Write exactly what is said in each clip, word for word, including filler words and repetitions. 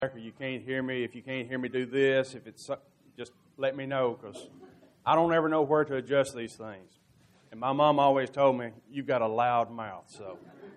or you can't hear me. If you can't hear me, do this. If it's just let me know, because I don't ever know where to adjust these things. And my mom always told me, you've got a loud mouth. So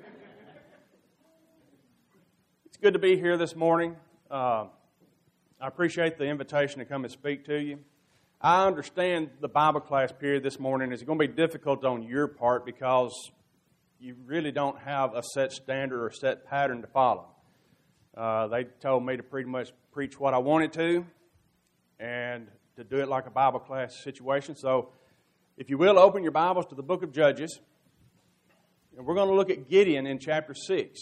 it's good to be here this morning. Uh, I appreciate the invitation to come and speak to you. I understand the Bible class period this morning is going to be difficult on your part because you really don't have a set standard or set pattern to follow. Uh, they told me to pretty much preach what I wanted to and to do it like a Bible class situation. So if you will, open your Bibles to the book of Judges. And we're going to look at Gideon in chapter six.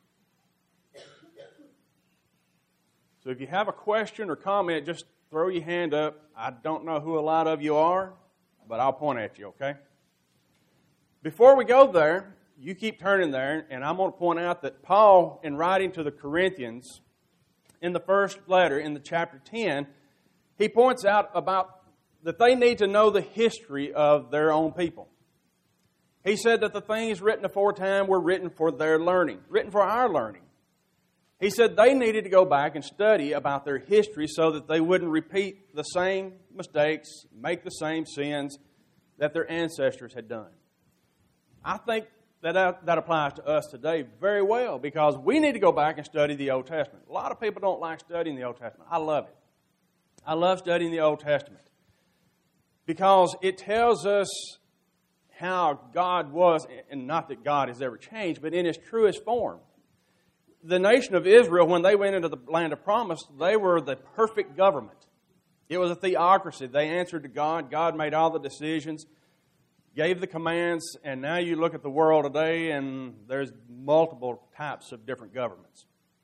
So if you have a question or comment, just throw your hand up. I don't know who a lot of you are, but I'll point at you, okay? Before we go there, you keep turning there, and I'm going to point out that Paul, in writing to the Corinthians, in the first letter, in the chapter ten, he points out about that they need to know the history of their own people. He said that the things written aforetime were written for their learning, written for our learning. He said they needed to go back and study about their history so that they wouldn't repeat the same mistakes, make the same sins that their ancestors had done. I think that that applies to us today very well because we need to go back and study the Old Testament. A lot of people don't like studying the Old Testament. I love it. I love studying the Old Testament because it tells us how God was, and not that God has ever changed, but in His truest form. The nation of Israel, when they went into the land of promise, they were the perfect government. It was a theocracy. They answered to God. God made all the decisions, gave the commands, and now you look at the world today and there's multiple types of different governments.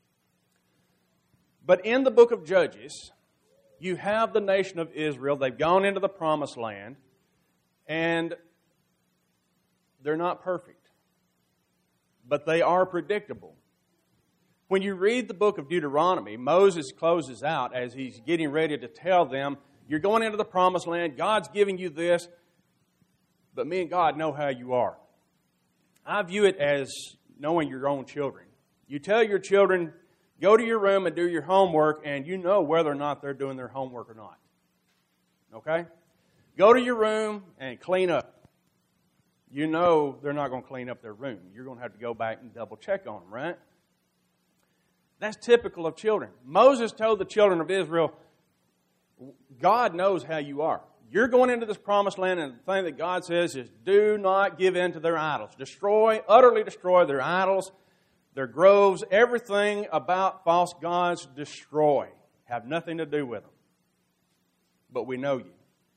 But in the book of Judges, you have the nation of Israel. They've gone into the promised land, and they're not perfect, but they are predictable. When you read the book of Deuteronomy, Moses closes out as he's getting ready to tell them, you're going into the promised land, God's giving you this, but me and God know how you are. I view it as knowing your own children. You tell your children, go to your room and do your homework, and you know whether or not they're doing their homework or not. Okay? Go to your room and clean up. You know they're not going to clean up their room. You're going to have to go back and double check on them, right? That's typical of children. Moses told the children of Israel, God knows how you are. You're going into this promised land, and the thing that God says is, do not give in to their idols. Destroy, utterly destroy their idols, their groves, everything about false gods, destroy. Have nothing to do with them. But we know you.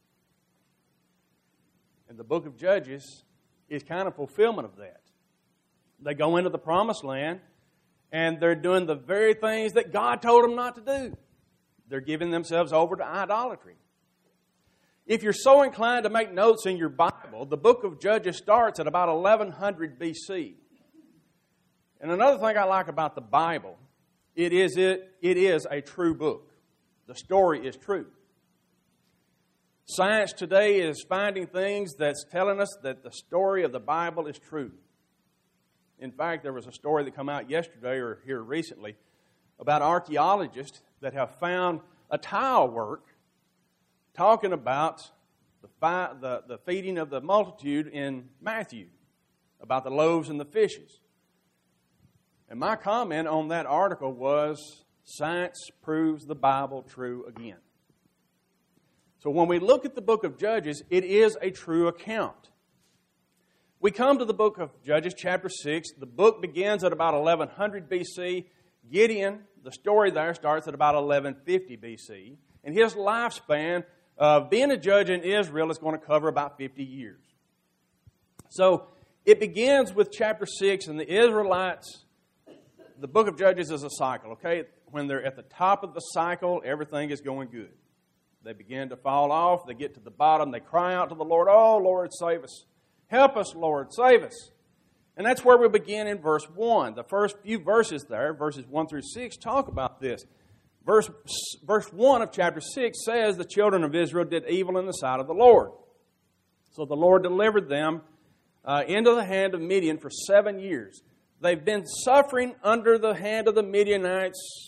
And the book of Judges is kind of fulfillment of that. They go into the promised land, and they're doing the very things that God told them not to do. They're giving themselves over to idolatry. If you're so inclined to make notes in your Bible, the book of Judges starts at about eleven hundred B C. And another thing I like about the Bible, it is it, it is a true book. The story is true. Science today is finding things that's telling us that the story of the Bible is true. In fact, there was a story that came out yesterday or here recently about archaeologists that have found a tile work talking about the, fi- the, the feeding of the multitude in Matthew, about the loaves and the fishes. And my comment on that article was, science proves the Bible true again. So when we look at the book of Judges, it is a true account. We come to the book of Judges, chapter six. The book begins at about eleven hundred B C. Gideon, the story there, starts at about eleven fifty B C. And his lifespan of being a judge in Israel is going to cover about fifty years. So it begins with chapter six, and the Israelites, the book of Judges is a cycle, okay? When they're at the top of the cycle, everything is going good. They begin to fall off. They get to the bottom. They cry out to the Lord, oh, Lord, save us. Help us, Lord, save us. And that's where we begin in verse one. The first few verses there, verses one through six, talk about this. Verse, verse one of chapter six says the children of Israel did evil in the sight of the Lord. So the Lord delivered them uh, into the hand of Midian for seven years. They've been suffering under the hand of the Midianites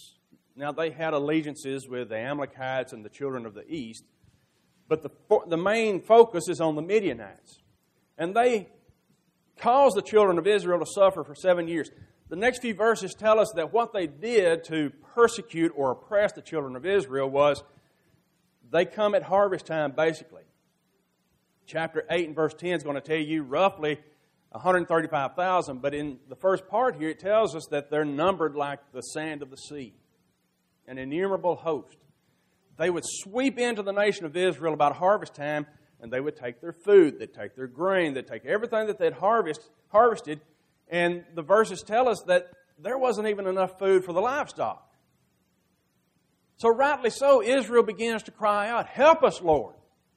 Now, they had allegiances with the Amalekites and the children of the east, but the, the main focus is on the Midianites. And they caused the children of Israel to suffer for seven years. The next few verses tell us that what they did to persecute or oppress the children of Israel was they come at harvest time, basically. Chapter eight and verse ten is going to tell you roughly one hundred thirty-five thousand, but in the first part here it tells us that they're numbered like the sand of the sea, an innumerable host. They would sweep into the nation of Israel about harvest time, and they would take their food, they'd take their grain, they'd take everything that they'd harvest, harvested, and the verses tell us that there wasn't even enough food for the livestock. So rightly so, Israel begins to cry out, "Help us, Lord."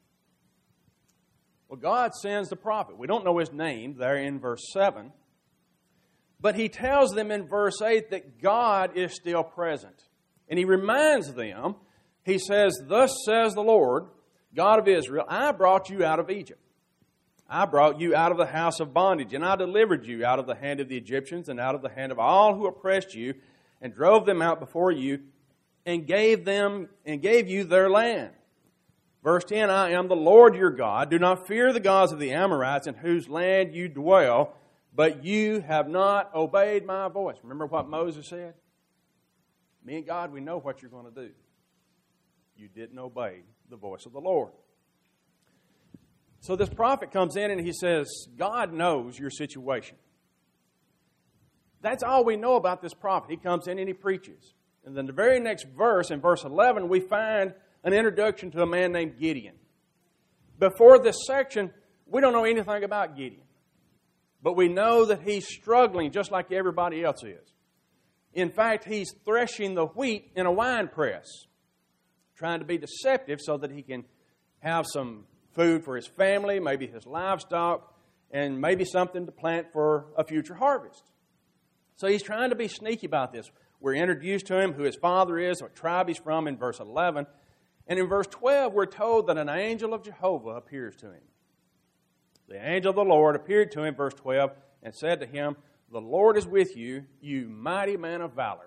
Well, God sends the prophet. We don't know his name there in verse seven. But he tells them in verse eight that God is still present. And he reminds them, he says, "Thus says the Lord, God of Israel, I brought you out of Egypt. I brought you out of the house of bondage, and I delivered you out of the hand of the Egyptians and out of the hand of all who oppressed you, and drove them out before you, and gave them and gave you their land." Verse ten, "I am the Lord your God. Do not fear the gods of the Amorites in whose land you dwell, but you have not obeyed my voice." Remember what Moses said? Me and God, we know what you're going to do. You didn't obey the voice of the Lord. So this prophet comes in and he says, God knows your situation. That's all we know about this prophet. He comes in and he preaches. And then the very next verse, in verse eleven, we find an introduction to a man named Gideon. Before this section, we don't know anything about Gideon. But we know that he's struggling just like everybody else is. In fact, he's threshing the wheat in a wine press, trying to be deceptive so that he can have some food for his family, maybe his livestock, and maybe something to plant for a future harvest. So he's trying to be sneaky about this. We're introduced to him, who his father is, what tribe he's from in verse eleven. And in verse twelve, we're told that an angel of Jehovah appears to him. The angel of the Lord appeared to him, verse twelve, and said to him, "The Lord is with you, you mighty man of valor."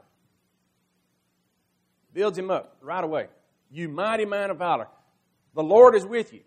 Builds him up right away. "You mighty man of valor. The Lord is with you."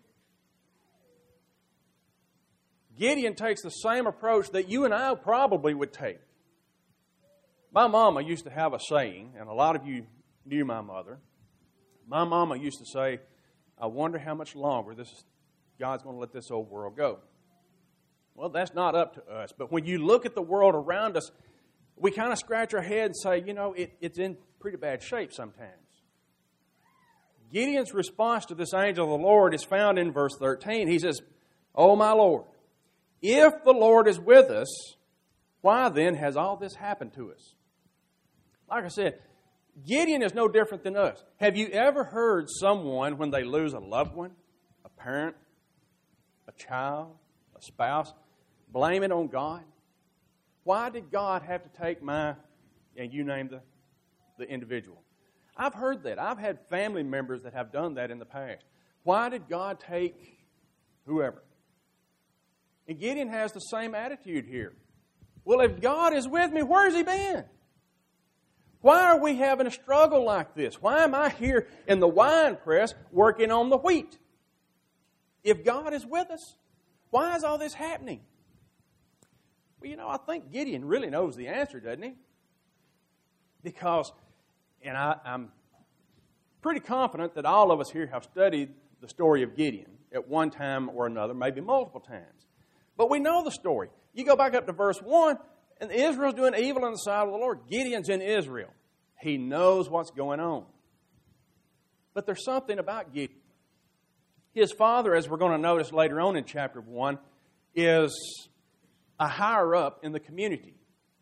Gideon takes the same approach that you and I probably would take. My mama used to have a saying, and a lot of you knew my mother. My mama used to say, "I wonder how much longer this God's going to let this old world go." Well, that's not up to us. But when you look at the world around us, we kind of scratch our head and say, you know, it, it's in pretty bad shape sometimes. Gideon's response to this angel of the Lord is found in verse thirteen. He says, "Oh, my Lord, if the Lord is with us, why then has all this happened to us?" Like I said, Gideon is no different than us. Have you ever heard someone, when they lose a loved one, a parent, a child, a spouse, blame it on God? Why did God have to take my, and you name the, the individual? I've heard that. I've had family members that have done that in the past. Why did God take whoever? And Gideon has the same attitude here. Well, if God is with me, where has he been? Why are we having a struggle like this? Why am I here in the wine press working on the wheat? If God is with us, why is all this happening? Well, you know, I think Gideon really knows the answer, doesn't he? Because, and I, I'm pretty confident that all of us here have studied the story of Gideon at one time or another, maybe multiple times. But we know the story. You go back up to verse one, and Israel's doing evil in the sight of the Lord. Gideon's in Israel. He knows what's going on. But there's something about Gideon. His father, as we're going to notice later on in chapter one, is a higher up in the community.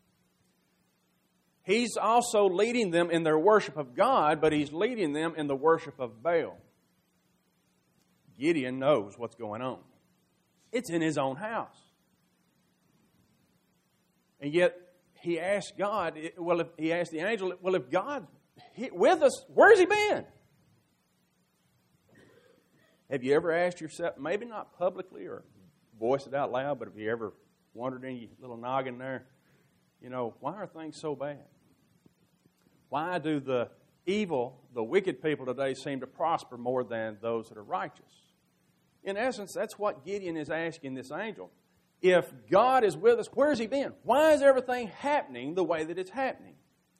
He's also leading them in their worship of God, but he's leading them in the worship of Baal. Gideon knows what's going on. It's in his own house. And yet, he asked God, well, if he asked the angel, well, if God's with us, where's he been? Have you ever asked yourself, maybe not publicly or voice it out loud, but have you ever wondered in your little noggin there, you know, why are things so bad? Why do the evil, the wicked people today seem to prosper more than those that are righteous. In essence, that's what Gideon is asking this angel. If God is with us, where has He been? Why is everything happening the way that it's happening?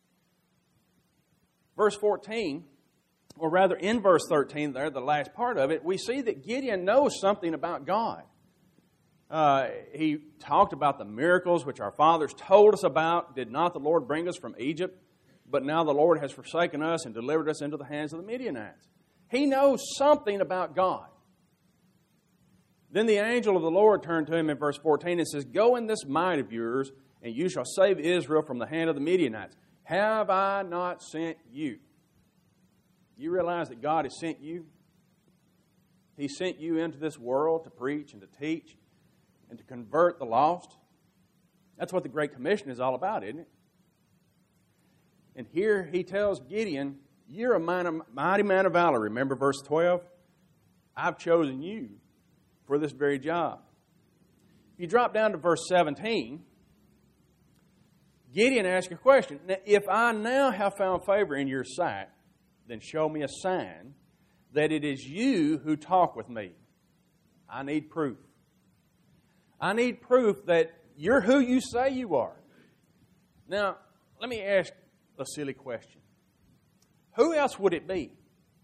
Verse fourteen, or rather in verse thirteen there, the last part of it, we see that Gideon knows something about God. Uh, he talked about the miracles which our fathers told us about. Did not the Lord bring us from Egypt? But now the Lord has forsaken us and delivered us into the hands of the Midianites. He knows something about God. Then the angel of the Lord turned to him in verse fourteen and says, Go in this might of yours, and you shall save Israel from the hand of the Midianites. Have I not sent you? You realize that God has sent you? He sent you into this world to preach and to teach and to convert the lost. That's what the Great Commission is all about, isn't it? And here he tells Gideon, you're a mighty man of valor. Remember verse twelve? I've chosen you for this very job. If you drop down to verse seventeen, Gideon asks a question. Now, if I now have found favor in your sight, then show me a sign that it is you who talk with me. I need proof. I need proof that you're who you say you are. Now, let me ask a silly question. Who else would it be?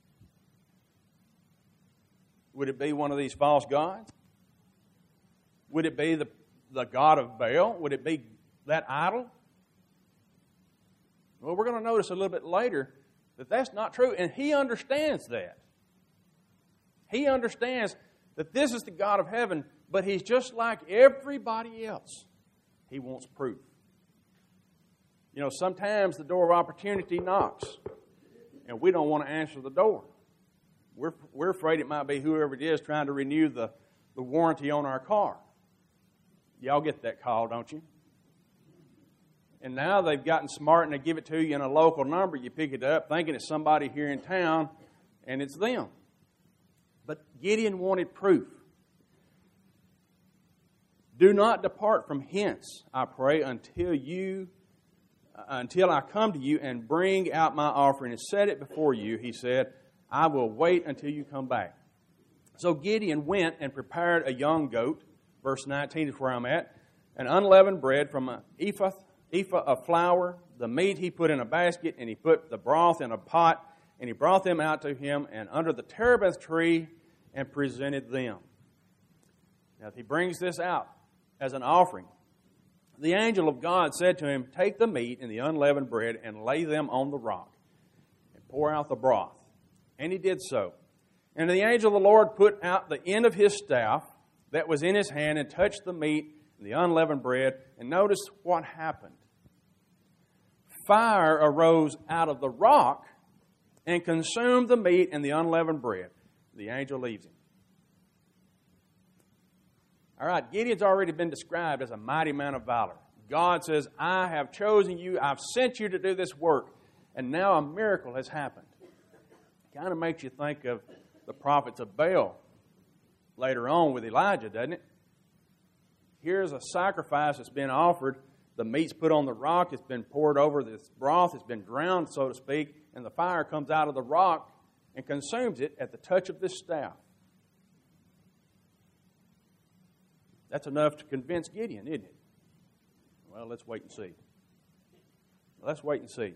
Would it be one of these false gods? Would it be the, the god of Baal? Would it be that idol? Well, we're going to notice a little bit later that that's not true, and he understands that. He understands that this is the God of heaven, but he's just like everybody else. He wants proof. You know, sometimes the door of opportunity knocks, and we don't want to answer the door. We're, we're afraid it might be whoever it is trying to renew the, the warranty on our car. Y'all get that call, don't you? And now they've gotten smart and they give it to you in a local number. You pick it up thinking it's somebody here in town, and it's them. But Gideon wanted proof. Do not depart from hence, I pray, until you, uh, until I come to you and bring out my offering and set it before you, he said. I will wait until you come back. So Gideon went and prepared a young goat. Verse nineteen is where I'm at. An unleavened bread from an ephah, ephah of flour. The meat he put in a basket, and he put the broth in a pot. And he brought them out to him and under the terebinth tree and presented them. Now, if he brings this out as an offering, the angel of God said to him, Take the meat and the unleavened bread and lay them on the rock and pour out the broth. And he did so. And the angel of the Lord put out the end of his staff that was in his hand and touched the meat and the unleavened bread. And notice what happened. Fire arose out of the rock and consumed the meat and the unleavened bread. The angel leaves him. All right, Gideon's already been described as a mighty man of valor. God says, I have chosen you, I've sent you to do this work, and now a miracle has happened. Kind of makes you think of the prophets of Baal later on with Elijah, doesn't it? Here's a sacrifice that's been offered. The meat's put on the rock. It's been poured over this broth. It's been drowned, so to speak. And the fire comes out of the rock and consumes it at the touch of this staff. That's enough to convince Gideon, isn't it? Well, let's wait and see. Let's wait and see.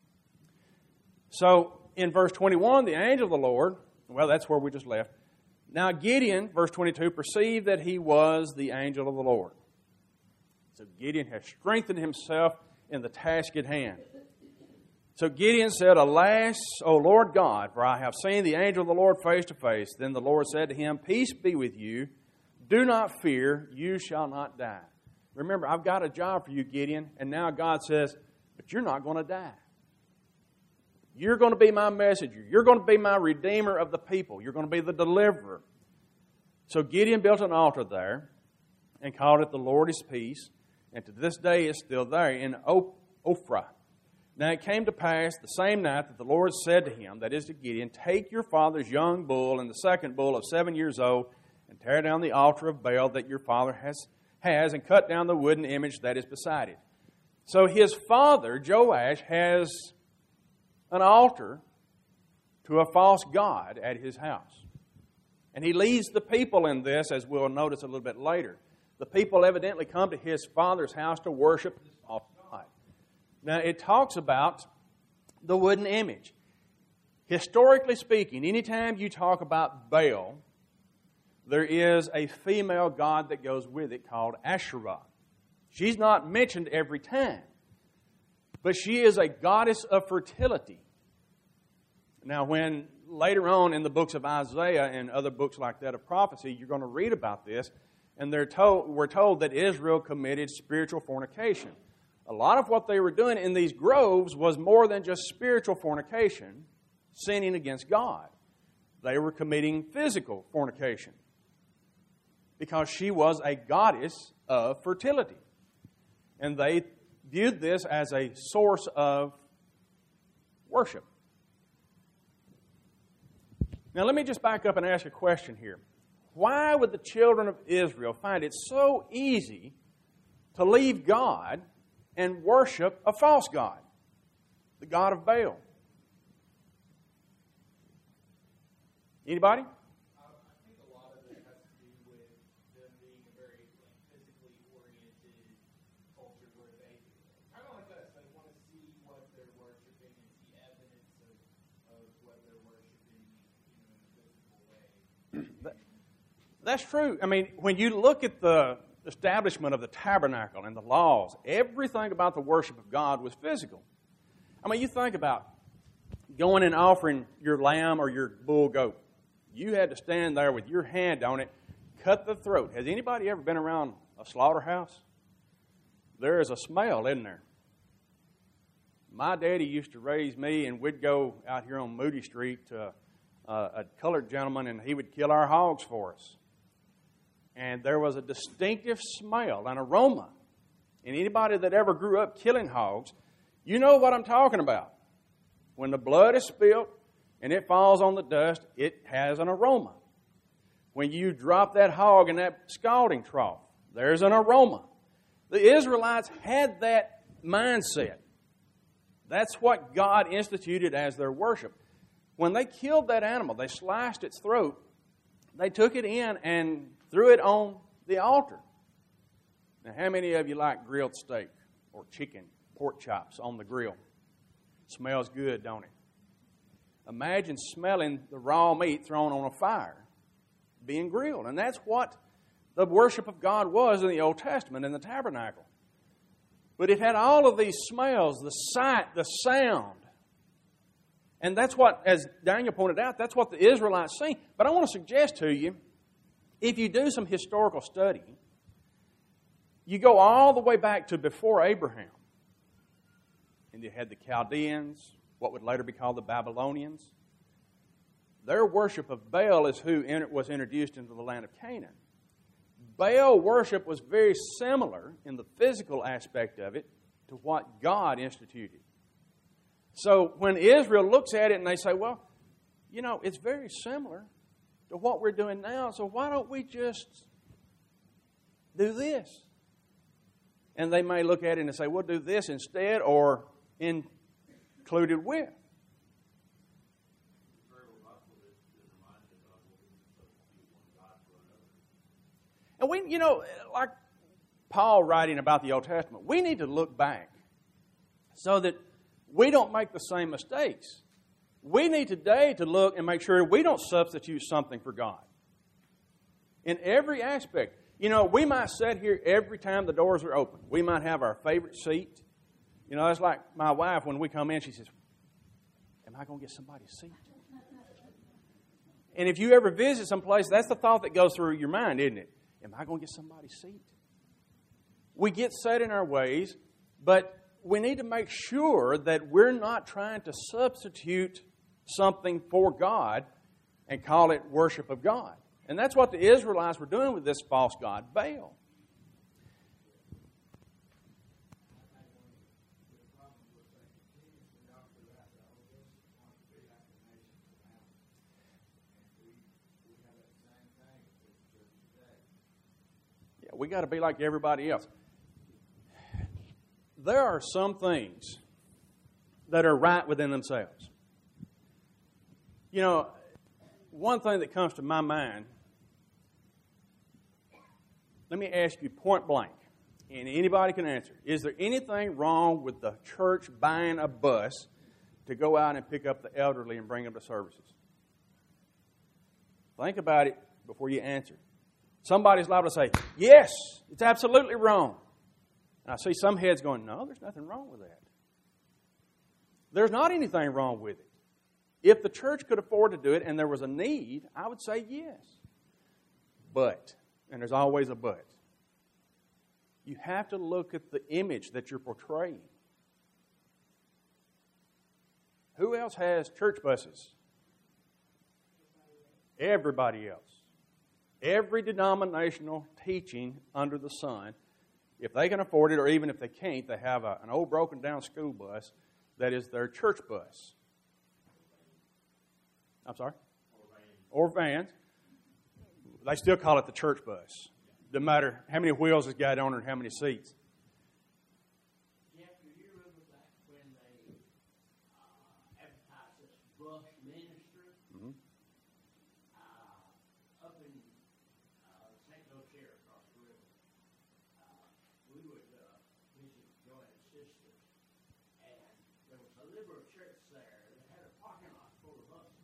So, in verse twenty-one, the angel of the Lord, well, that's where we just left. Now Gideon, verse twenty-two, perceived that he was the angel of the Lord. So Gideon has strengthened himself in the task at hand. So Gideon said, Alas, O Lord God, for I have seen the angel of the Lord face to face. Then the Lord said to him, Peace be with you. Do not fear, you shall not die. Remember, I've got a job for you, Gideon. And now God says, but you're not going to die. You're going to be my messenger. You're going to be my redeemer of the people. You're going to be the deliverer. So Gideon built an altar there and called it the Lord is Peace. And to this day it's still there in Ophrah. Now it came to pass the same night that the Lord said to him, that is to Gideon, Take your father's young bull and the second bull of seven years old and tear down the altar of Baal that your father has, has and cut down the wooden image that is beside it. So his father, Joash, has an altar to a false god at his house. And he leads the people in this, as we'll notice a little bit later. The people evidently come to his father's house to worship this false god. Now, it talks about the wooden image. Historically speaking, anytime you talk about Baal, there is a female god that goes with it called Asherah. She's not mentioned every time, but she is a goddess of fertility. Now, when later on in the books of Isaiah and other books like that of prophecy, you're going to read about this, and they're told, we're told that Israel committed spiritual fornication. A lot of what they were doing in these groves was more than just spiritual fornication, sinning against God. They were committing physical fornication because she was a goddess of fertility. And they viewed this as a source of worship. Now, let me just back up and ask a question here. Why would the children of Israel find it so easy to leave God and worship a false god, the god of Baal? Anybody? I think a lot of it has to do with them being a very like, physically oriented culture where they, kind of like us, they want to see what they're worshiping and see evidence of, of what they're worshiping, you know, in a physical way. That, that's true. I mean, when you look at the establishment of the tabernacle and the laws, everything about the worship of God was physical. I mean, you think about going and offering your lamb or your bull goat. You had to stand there with your hand on it, cut the throat. Has anybody ever been around a slaughterhouse? There is a smell, isn't there? My daddy used to raise me, and we'd go out here on Moody Street to a, a colored gentleman, and he would kill our hogs for us. And there was a distinctive smell, an aroma. And anybody that ever grew up killing hogs, you know what I'm talking about. When the blood is spilled and it falls on the dust, it has an aroma. When you drop that hog in that scalding trough, there's an aroma. The Israelites had that mindset. That's what God instituted as their worship. When they killed that animal, they sliced its throat, they took it in and threw it on the altar. Now, how many of you like grilled steak or chicken, pork chops on the grill? Smells good, don't it? Imagine smelling the raw meat thrown on a fire, being grilled. And that's what the worship of God was in the Old Testament, in the tabernacle. But it had all of these smells, the sight, the sound. And that's what, as Daniel pointed out, that's what the Israelites seen. But I want to suggest to you, if you do some historical study, you go all the way back to before Abraham. And you had the Chaldeans, what would later be called the Babylonians. Their worship of Baal is who was introduced into the land of Canaan. Baal worship was very similar in the physical aspect of it to what God instituted. So when Israel looks at it and they say, well, you know, it's very similar to what we're doing now, so why don't we just do this? And they may look at it and say, we'll do this instead or included with. And we, you know, like Paul writing about the Old Testament, we need to look back so that we don't make the same mistakes. We need today to look and make sure we don't substitute something for God. In every aspect. You know, we might sit here every time the doors are open. We might have our favorite seat. You know, it's like my wife, when we come in, she says, am I going to get somebody's seat? And if you ever visit someplace, that's the thought that goes through your mind, isn't it? Am I going to get somebody's seat? We get set in our ways, but we need to make sure that we're not trying to substitute something for God and call it worship of God. And that's what the Israelites were doing with this false god, Baal. Yeah, we got to be like everybody else. There are some things that are right within themselves. You know, one thing that comes to my mind, let me ask you point blank, and anybody can answer. Is there anything wrong with the church buying a bus to go out and pick up the elderly and bring them to services? Think about it before you answer. Somebody's liable to say, yes, it's absolutely wrong. And I see some heads going, no, there's nothing wrong with that. There's not anything wrong with it. If the church could afford to do it and there was a need, I would say yes. But, and there's always a but, you have to look at the image that you're portraying. Who else has church buses? Everybody else. Every denominational teaching under the sun, if they can afford it, or even if they can't, they have a, an old broken down school bus that is their church bus. I'm sorry? Or vans. Or vans. They still call it the church bus. No matter how many wheels it's got on it and how many seats. Jeff, do you remember back when they uh, advertised this bus ministry? Mm-hmm. Uh, up in uh, Saint Louis here across the river. Uh, we would uh, visit Joanne's sisters, and there was a liberal church there that had a parking lot full of buses.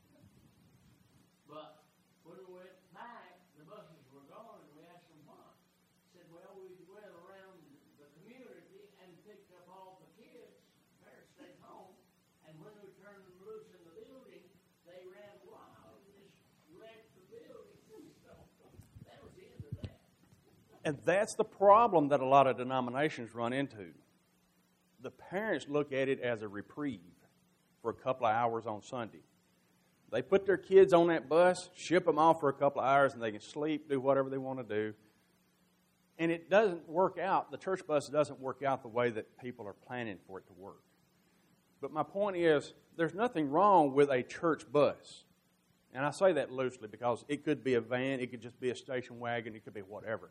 But when we went back, the buses were gone, and we asked them why. Said, well, we went around the community and picked up all the kids. Parents stayed home, and when we turned them loose in the building, they ran wild and just wrecked the building. So that was the end of that. And that's the problem that a lot of denominations run into. The parents look at it as a reprieve for a couple of hours on Sunday. They put their kids on that bus, ship them off for a couple of hours, and they can sleep, do whatever they want to do. And it doesn't work out. The church bus doesn't work out the way that people are planning for it to work. But my point is, there's nothing wrong with a church bus. And I say that loosely because it could be a van, it could just be a station wagon, it could be whatever.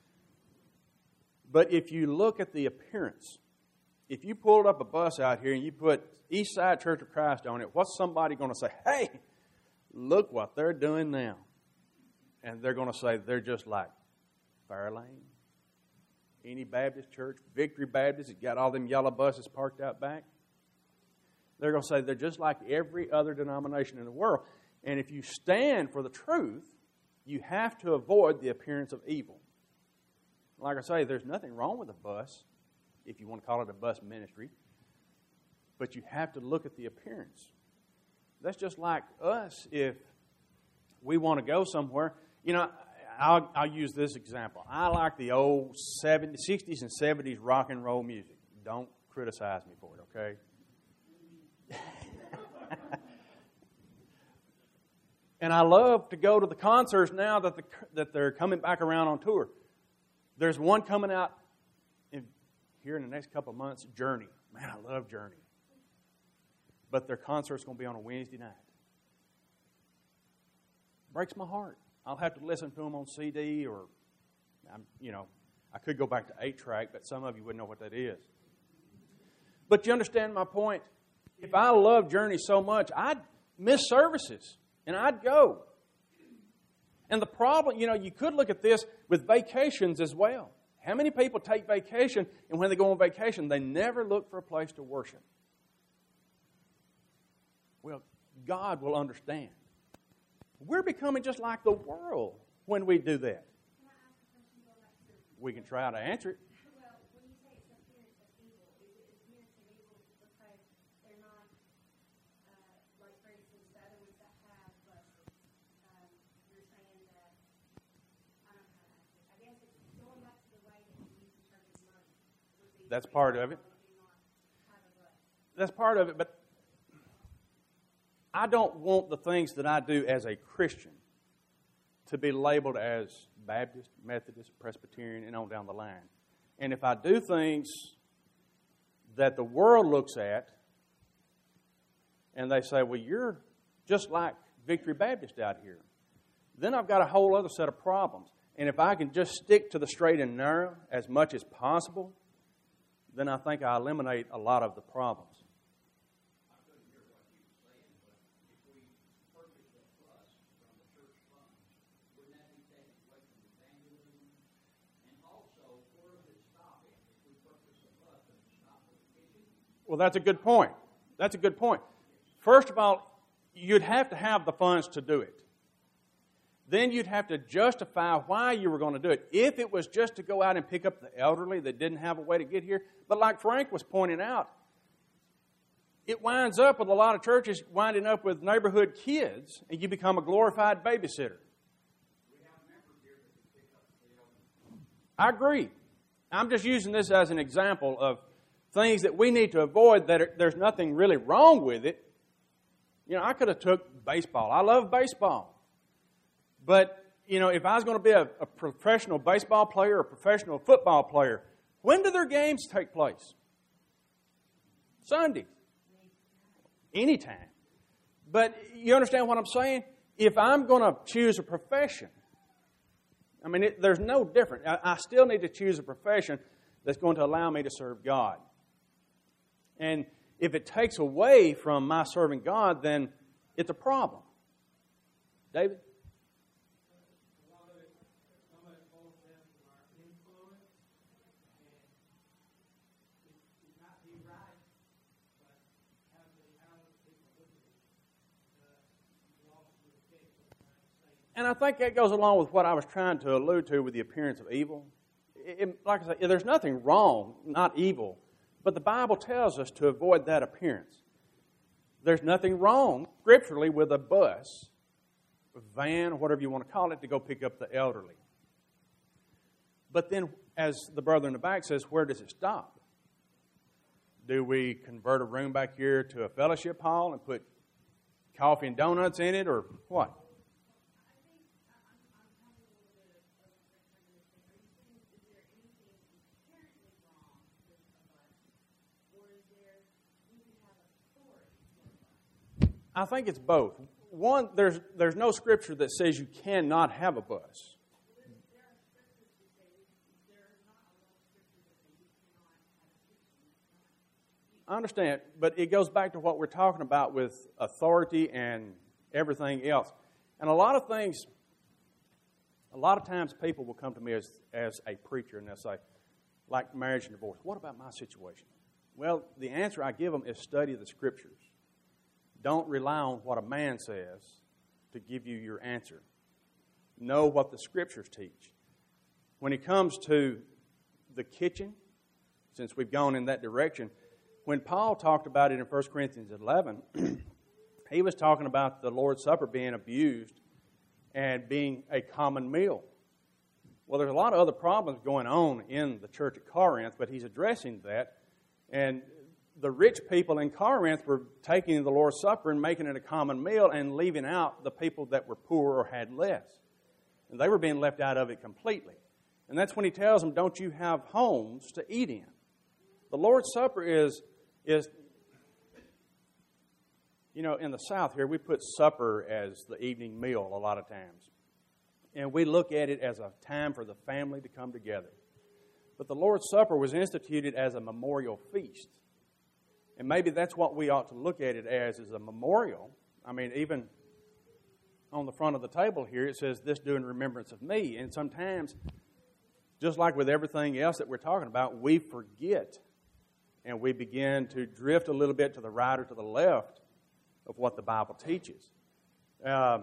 But if you look at the appearance, if you pulled up a bus out here and you put Eastside Church of Christ on it, what's somebody going to say? Hey, look what they're doing now. And they're going to say they're just like Fairlane, any Baptist church, Victory Baptist, it's got all them yellow buses parked out back. They're going to say they're just like every other denomination in the world. And if you stand for the truth, you have to avoid the appearance of evil. Like I say, there's nothing wrong with a bus, if you want to call it a bus ministry, but you have to look at the appearance. That's just like us if we want to go somewhere. You know, I'll, I'll use this example. I like the old seventies, sixties and seventies rock and roll music. Don't criticize me for it, okay? And I love to go to the concerts now that, the, that they're coming back around on tour. There's one coming out in, here in the next couple of months, Journey. Man, I love Journey. But their concert's going to be on a Wednesday night. Breaks my heart. I'll have to listen to them on C D or, I'm, you know, I could go back to eight track, but some of you wouldn't know what that is. But you understand my point? If I love Journey so much, I'd miss services, and I'd go. And the problem, you know, you could look at this with vacations as well. How many people take vacation, and when they go on vacation, they never look for a place to worship? Well, God will understand. We're becoming just like the world when we do that. Can I ask a question going back to? We can try to answer it. Well, when you say it's appearance of evil, is it appearance of evil because they're not, uh, like for instance, the other ones that have buses? Um, you're saying that, I don't know how to ask it. I guess it's going back to the way that you use the church's money. That's part of it. That's part of it, but I don't want the things that I do as a Christian to be labeled as Baptist, Methodist, Presbyterian, and on down the line. And if I do things that the world looks at and they say, well, you're just like Victory Baptist out here, then I've got a whole other set of problems. And if I can just stick to the straight and narrow as much as possible, then I think I eliminate a lot of the problems. Well, that's a good point. That's a good point. First of all, you'd have to have the funds to do it. Then you'd have to justify why you were going to do it. If it was just to go out and pick up the elderly that didn't have a way to get here. But like Frank was pointing out, it winds up with a lot of churches winding up with neighborhood kids, and you become a glorified babysitter. I agree. I'm just using this as an example of things that we need to avoid, that are, there's nothing really wrong with it. You know, I could have took baseball. I love baseball. But, you know, if I was going to be a, a professional baseball player or a professional football player, when do their games take place? Sunday. Anytime. But you understand what I'm saying? If I'm going to choose a profession, I mean, it, there's no different. I, I still need to choose a profession that's going to allow me to serve God. And if it takes away from my serving God, then it's a problem. David? And I think that goes along with what I was trying to allude to with the appearance of evil. It, it, like I said, there's nothing wrong, not evil, but the Bible tells us to avoid that appearance. There's nothing wrong, scripturally, with a bus, a van, whatever you want to call it, to go pick up the elderly. But then, as the brother in the back says, where does it stop? Do we convert a room back here to a fellowship hall and put coffee and donuts in it, or what? I think it's both. One, there's there's no scripture that says you cannot have a bus. I understand, but it goes back to what we're talking about with authority and everything else. And a lot of things, a lot of times people will come to me as, as a preacher and they'll say, like marriage and divorce, what about my situation? Well, the answer I give them is study the scriptures. Don't rely on what a man says to give you your answer. Know what the scriptures teach. When it comes to the kitchen, since we've gone in that direction, when Paul talked about it in First Corinthians eleven, he was talking about the Lord's Supper being abused and being a common meal. Well, there's a lot of other problems going on in the church at Corinth, but he's addressing that. And the rich people in Corinth were taking the Lord's Supper and making it a common meal and leaving out the people that were poor or had less. And they were being left out of it completely. And that's when he tells them, don't you have homes to eat in? The Lord's Supper is, is you know, in the South here, we put supper as the evening meal a lot of times. And we look at it as a time for the family to come together. But the Lord's Supper was instituted as a memorial feast. And maybe that's what we ought to look at it as, is a memorial. I mean, even on the front of the table here, it says, this do in remembrance of me. And sometimes, just like with everything else that we're talking about, we forget. And we begin to drift a little bit to the right or to the left of what the Bible teaches. Uh,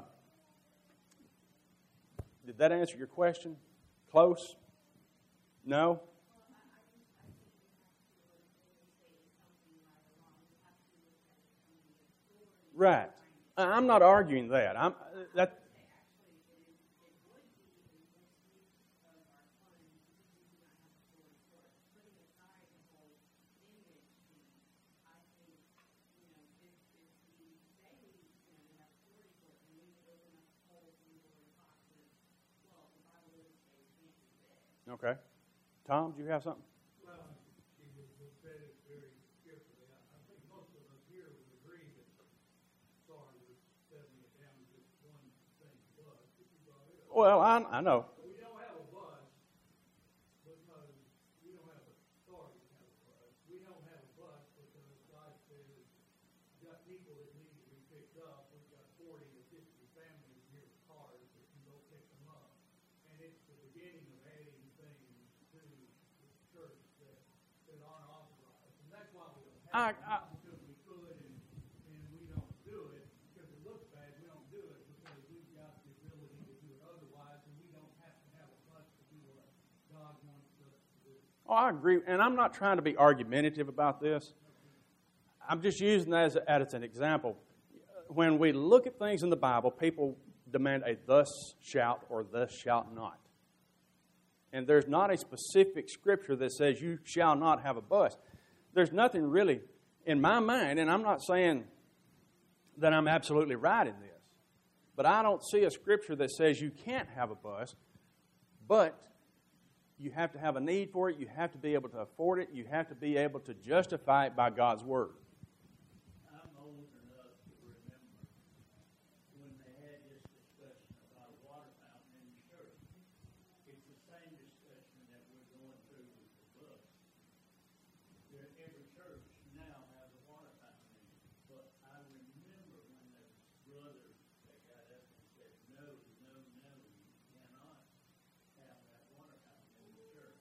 did that answer your question? Close? No? Right. I'm not arguing that. I'm that. Okay. Tom, do you have something? Well, she just said it very carefully. I think most of us here would agree that sorry was setting it down as just one thing was. Well, I, I know. We don't have a bus because we don't have authority to have a bus. We don't have a bus because God says we've got people that need to be picked up. We've got forty to fifty families here with cars that can go pick them up. And it's the beginning of adding things to the church that, that aren't authorized. And that's why we don't I, I, because we could and, and we don't do it, because it looks bad, we don't do it because we've got the ability to do it otherwise, and we don't have to have a fuss to do what God wants us to do. oh, I agree, and I'm not trying to be argumentative about this. I'm just using that as, as an example. When we look at things in the Bible, people demand a thus shalt or thus shalt not. And there's not a specific scripture that says you shall not have a bus. There's nothing really in my mind, and I'm not saying that I'm absolutely right in this, but I don't see a scripture that says you can't have a bus, but you have to have a need for it, you have to be able to afford it, you have to be able to justify it by God's Word. I'm old enough to remember when they had this discussion about a water fountain in the church. It's the same discussion that we're going through with the bus. There, every church now has a water fountain in it. But I remember when the brother that got up and said, no, no, no, you cannot have that water fountain in the church.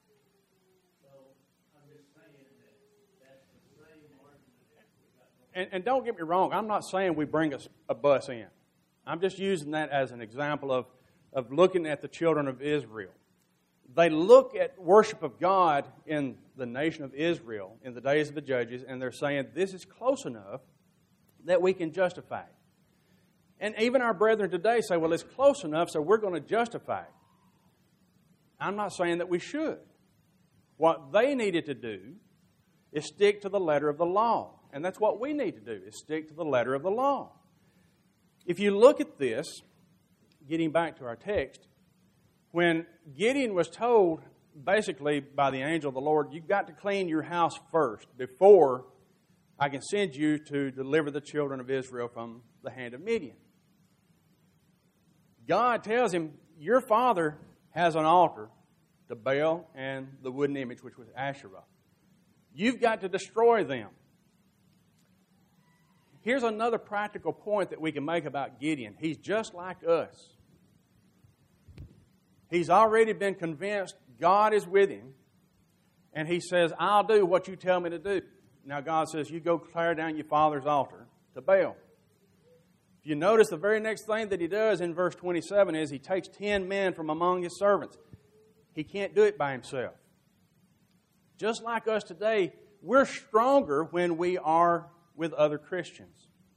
So I'm just saying that that's the same argument that we got going. And, and don't get me wrong, I'm not saying we bring a, a bus in. I'm just using that as an example of, of looking at the children of Israel. They look at worship of God in the nation of Israel in the days of the judges, and they're saying this is close enough that we can justify it. And even our brethren today say, well, it's close enough, so we're going to justify it. I'm not saying that we should. What they needed to do is stick to the letter of the law. And that's what we need to do, is stick to the letter of the law. If you look at this, getting back to our text, when Gideon was told, basically by the angel of the Lord, you've got to clean your house first before I can send you to deliver the children of Israel from the hand of Midian. God tells him, your father has an altar to Baal and the wooden image, which was Asherah. You've got to destroy them. Here's another practical point that we can make about Gideon. He's just like us. He's already been convinced God is with him, and he says, I'll do what you tell me to do. Now God says, you go tear down your father's altar to Baal. If you notice, the very next thing that he does in verse twenty-seven is he takes ten men from among his servants. He can't do it by himself. Just like us today, we're stronger when we are with other Christians.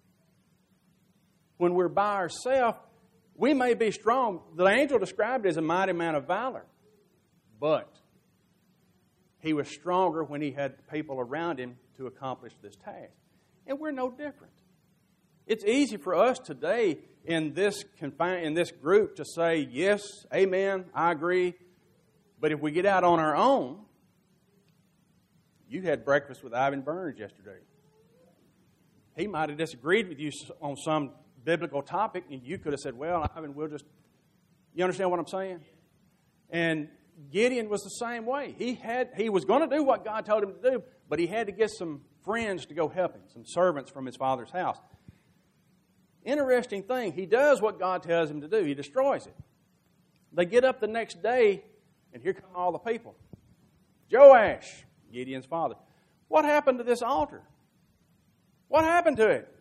When we're by ourselves, we may be strong. The angel described it as a mighty man of valor. But he was stronger when he had people around him to accomplish this task. And we're no different. It's easy for us today in this confine, in this group to say, yes, amen, I agree. But if we get out on our own, you had breakfast with Ivan Burns yesterday. He might have disagreed with you on some biblical topic, and you could have said, well, Ivan, we'll just... You understand what I'm saying? And Gideon was the same way. He had he was going to do what God told him to do, but he had to get some friends to go help him, some servants from his father's house. Interesting thing, he does what God tells him to do. He destroys it. They get up the next day, and here come all the people. Joash, Gideon's father. What happened to this altar? What happened to it?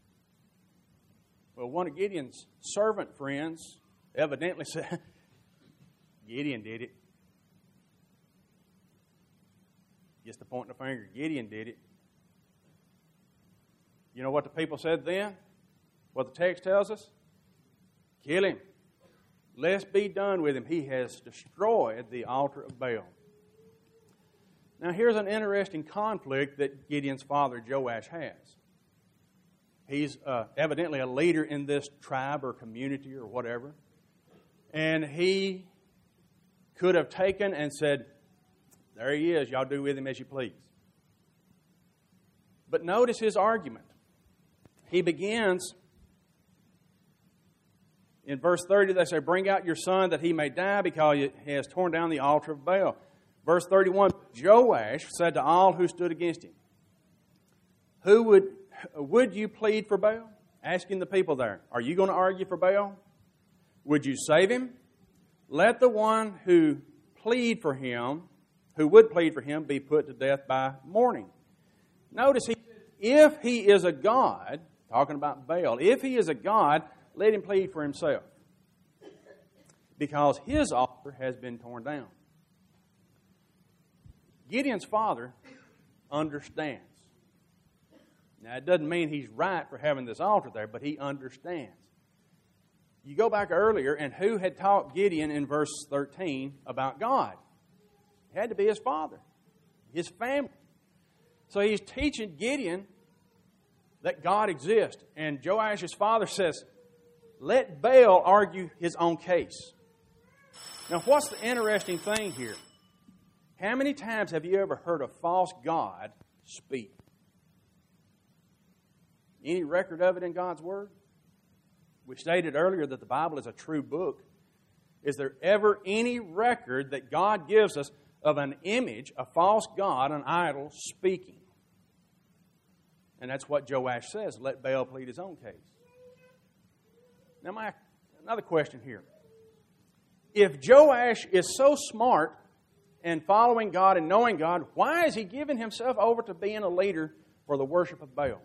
Well, one of Gideon's servant friends evidently said, Gideon did it. Gets the point in the finger, Gideon did it. You know what the people said then? What the text tells us? Kill him. Let's be done with him. He has destroyed the altar of Baal. Now here's an interesting conflict that Gideon's father Joash has. He's uh, evidently a leader in this tribe or community or whatever. And he could have taken and said, there he is, y'all do with him as you please. But notice his argument. He begins in verse thirty, they say, bring out your son that he may die because he has torn down the altar of Baal. Verse thirty-one, Joash said to all who stood against him, Who would would you plead for Baal? Asking the people there, are you going to argue for Baal? Would you save him? Let the one who plead for him, who would plead for him, be put to death by morning. Notice he if he is a god, talking about Baal, if he is a god, let him plead for himself. Because his altar has been torn down. Gideon's father understands. Now, it doesn't mean he's right for having this altar there, but he understands. You go back earlier, and who had taught Gideon in verse thirteen about God? It had to be his father, his family. So he's teaching Gideon that God exists. And Joash's father says, let Baal argue his own case. Now, what's the interesting thing here? How many times have you ever heard a false god speak? Any record of it in God's Word? We stated earlier that the Bible is a true book. Is there ever any record that God gives us of an image, a false god, an idol, speaking? And that's what Joash says. Let Baal plead his own case. Now, my another question here. If Joash is so smart and following God and knowing God, why is he giving himself over to being a leader for the worship of Baal?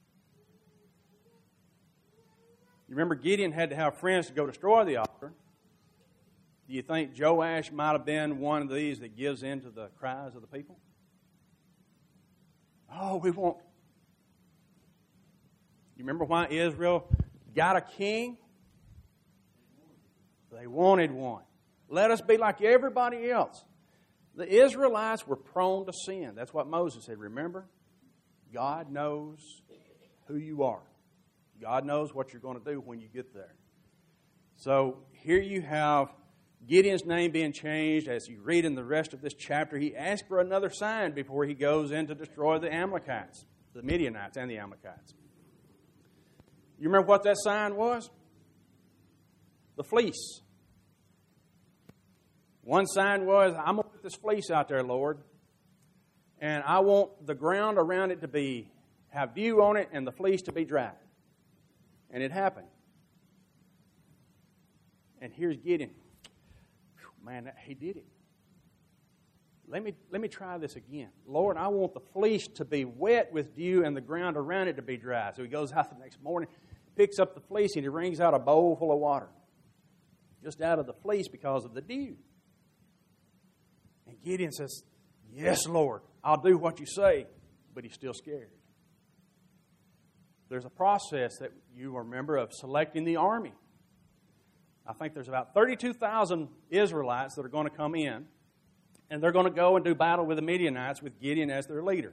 You remember Gideon had to have friends to go destroy the altar. Do you think Joash might have been one of these that gives in to the cries of the people? Oh, we won't. You remember why Israel got a king? They wanted one. Let us be like everybody else. The Israelites were prone to sin. That's what Moses said. Remember? God knows who you are. God knows what you're going to do when you get there. So here you have Gideon's name being changed. As you read in the rest of this chapter, he asks for another sign before he goes in to destroy the Amalekites, the Midianites and the Amalekites. You remember what that sign was? The fleece. One sign was, I'm going to put this fleece out there, Lord, and I want the ground around it to be have dew on it and the fleece to be dry. And it happened. And here's Gideon. Man, he did it. Let me, let me try this again. Lord, I want the fleece to be wet with dew and the ground around it to be dry. So he goes out the next morning, picks up the fleece, and he wrings out a bowl full of water. Just out of the fleece because of the dew. And Gideon says, yes, Lord, I'll do what you say. But he's still scared. There's a process that you remember of selecting the army. I think there's about thirty-two thousand Israelites that are going to come in, and they're going to go and do battle with the Midianites with Gideon as their leader.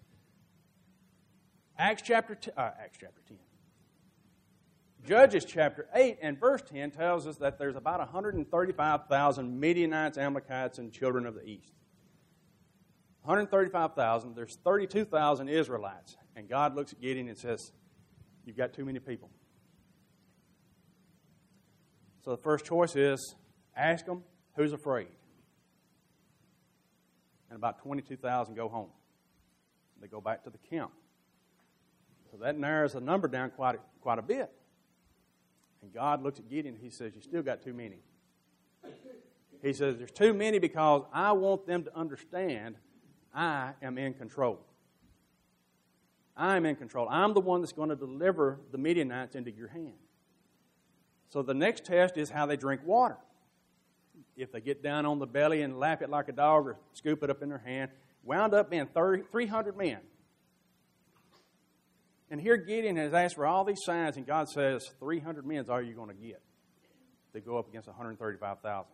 Acts chapter ten, uh, Acts chapter ten. Judges chapter eight and verse ten tells us that there's about one hundred thirty-five thousand Midianites, Amalekites, and children of the east. one hundred thirty-five thousand. There's thirty-two thousand Israelites. And God looks at Gideon and says, you've got too many people. So the first choice is, ask them who's afraid. And about twenty-two thousand go home. They go back to the camp. So that narrows the number down quite a, quite a bit. And God looks at Gideon and he says, you still got too many. He says, there's too many because I want them to understand I am in control. I'm in control. I'm the one that's going to deliver the Midianites into your hand. So the next test is how they drink water. If they get down on the belly and lap it like a dog or scoop it up in their hand, wound up being three hundred men. And here Gideon has asked for all these signs, and God says, three hundred men is all you're going to get. They go up against one hundred thirty-five thousand.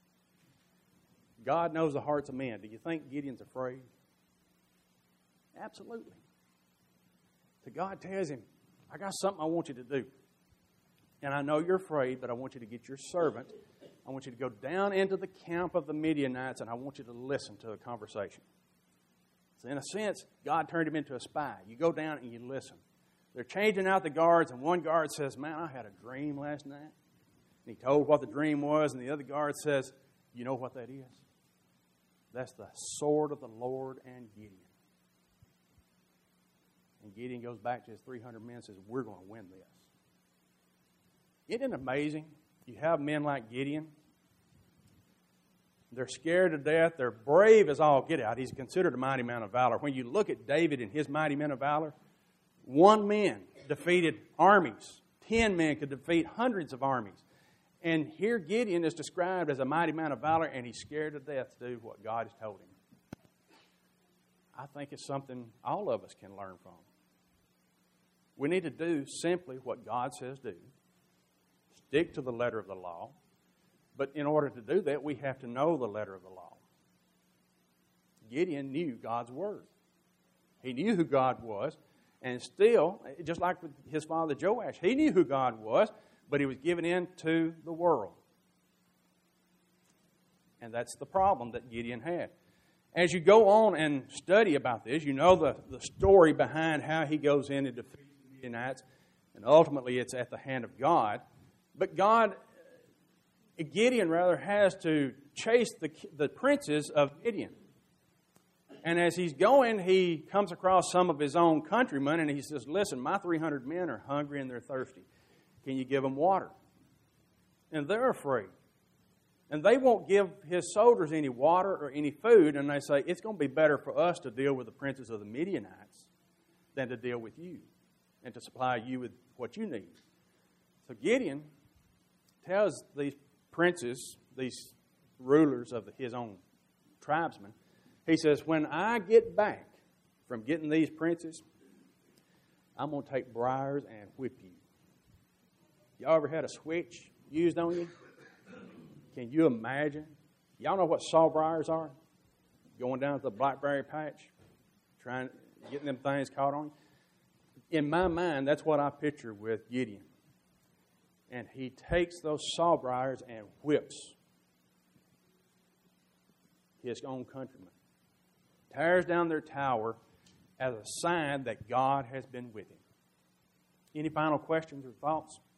God knows the hearts of men. Do you think Gideon's afraid? Absolutely. So God tells him, I got something I want you to do. And I know you're afraid, but I want you to get your servant. I want you to go down into the camp of the Midianites, and I want you to listen to a conversation. So in a sense, God turned him into a spy. You go down and you listen. They're changing out the guards, and one guard says, man, I had a dream last night. And he told what the dream was, and the other guard says, you know what that is? That's the sword of the Lord and Gideon. And Gideon goes back to his three hundred men and says, we're going to win this. Isn't it amazing? You have men like Gideon. They're scared to death. They're brave as all get out. He's considered a mighty man of valor. When you look at David and his mighty men of valor, One man defeated armies. Ten men could defeat hundreds of armies. And here Gideon is described as a mighty man of valor, and he's scared to death to do what God has told him. I think it's something all of us can learn from. We need to do simply what God says do. Stick to the letter of the law. But in order to do that, we have to know the letter of the law. Gideon knew God's word. He knew who God was. And still, just like with his father Joash, he knew who God was, but he was given in to the world. And that's the problem that Gideon had. As you go on and study about this, you know the, the story behind how he goes in and defeats the Midianites, and ultimately it's at the hand of God. But God, Gideon rather, has to chase the, the princes of Midian. And as he's going, he comes across some of his own countrymen, and he says, listen, my three hundred men are hungry and they're thirsty. Can you give them water? And they're afraid. And they won't give his soldiers any water or any food, and they say, it's going to be better for us to deal with the princes of the Midianites than to deal with you and to supply you with what you need. So Gideon tells these princes, these rulers of his own tribesmen, he says, when I get back from getting these princes, I'm going to take briars and whip you. Y'all ever had a switch used on you? Can you imagine? Y'all know what saw briars are? Going down to the blackberry patch, trying getting them things caught on you. In my mind, that's what I picture with Gideon. And he takes those saw briars and whips his own countrymen. Tears down their tower as a sign that God has been with him. Any final questions or thoughts?